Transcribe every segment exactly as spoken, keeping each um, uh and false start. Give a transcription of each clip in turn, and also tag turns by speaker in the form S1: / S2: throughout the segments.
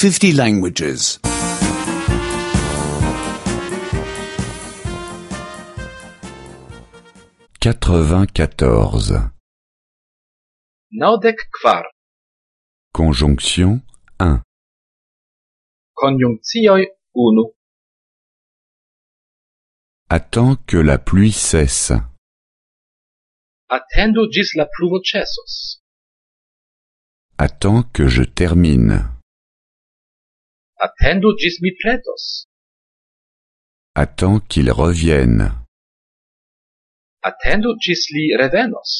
S1: fifty languages.
S2: quatre-vingt-quatorze.
S3: Naŭdek kvar.
S2: Conjonction un.
S3: Konjunkcioj unu.
S2: Attends que la pluie cesse.
S3: Atendu ĝis la pluvo ĉesos.
S2: Attends que je termine.
S3: Atendu ĝis mi pretos.
S2: Attends qu'il revienne.
S3: Atendu ĝis li revenos.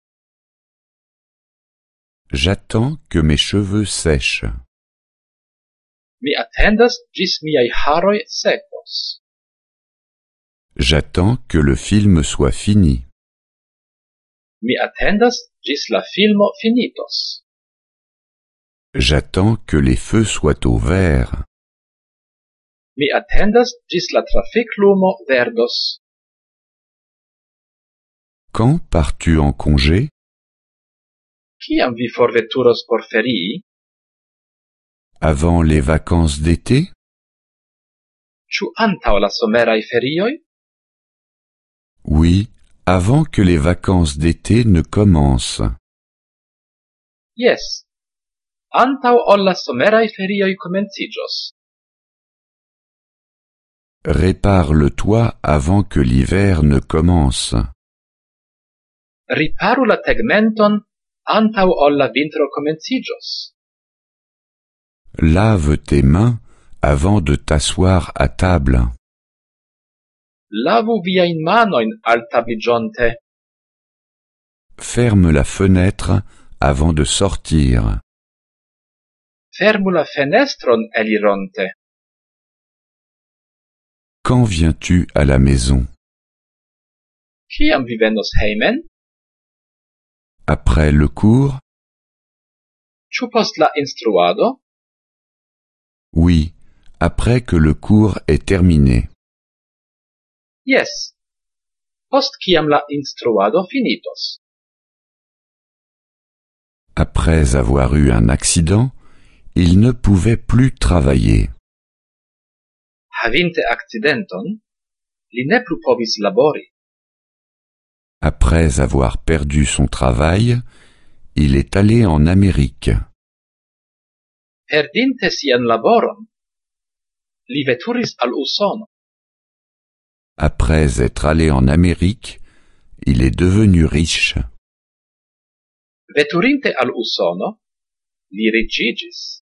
S2: J'attends que mes cheveux sèchent.
S3: Mi atendas ĝis miaj haroj sekos.
S2: J'attends que le film soit fini.
S3: Mi atendas ĝis la filmo finitos.
S2: J'attends que les feux soient au vert.
S3: Mi atendas ĝis la trafiklumo verdos.
S2: Quand pars-tu en congé?
S3: Kiam vi forveturos por ferii?
S2: Avant les vacances d'été?
S3: Ĉu antaŭ la someraj ferioj?
S2: Oui, avant que les vacances d'été ne commencent.
S3: Jes. Antaŭ ol la someraj ferioj komenciĝos.
S2: Répare le toit avant que l'hiver ne commence.
S3: Riparu la tegmenton antaŭ ol la vintro komenciĝos.
S2: Lave tes mains avant de t'asseoir à table.
S3: Lavu viajn manojn altabliĝonte.
S2: Ferme la fenêtre avant de sortir.
S3: Fermu la fenestron elironte.
S2: Quand viens-tu à la maison?
S3: Kiam vi venos hejmen?
S2: Après le cours?
S3: Ĉu post la instruado?
S2: Oui, après que le cours est terminé.
S3: Jes. Post kiam la instruado finitos.
S2: Après avoir eu un accident, il ne pouvait plus travailler.
S3: Havinte akcidenton, li ne plu povis labori.
S2: Après avoir perdu son travail, il est allé en Amérique.
S3: Perdinte sian laboron, li veturis al Usono.
S2: Après être allé en Amérique, il est devenu riche.
S3: Veturinte al Usono, li riĉiĝis.